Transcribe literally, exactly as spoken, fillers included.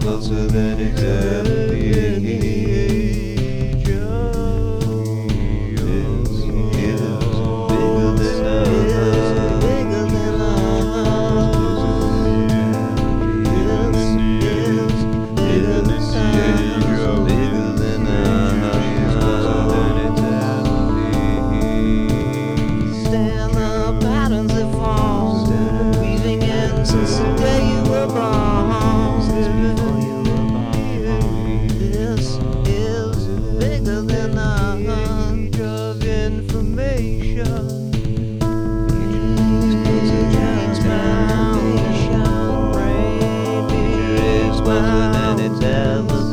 closer than it's ever been. Since the day you were born, this is bigger than a hunch of information. Transformation, brain is closer than it's ever